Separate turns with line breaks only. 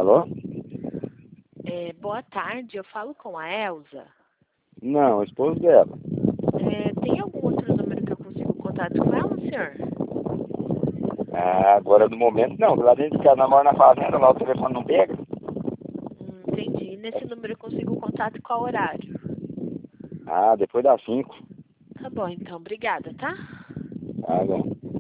Alô?
Boa tarde, eu falo com a Elza.
Não, o esposo dela.
Tem algum outro número que eu consigo contato com ela, senhor?
Ah, agora no momento não. Lá dentro de casa, namora na fazenda, lá o telefone não pega.
Entendi. Nesse número eu consigo contato qual horário?
Ah, depois das 5.
Tá bom, então. Obrigada, tá?
Tá bom.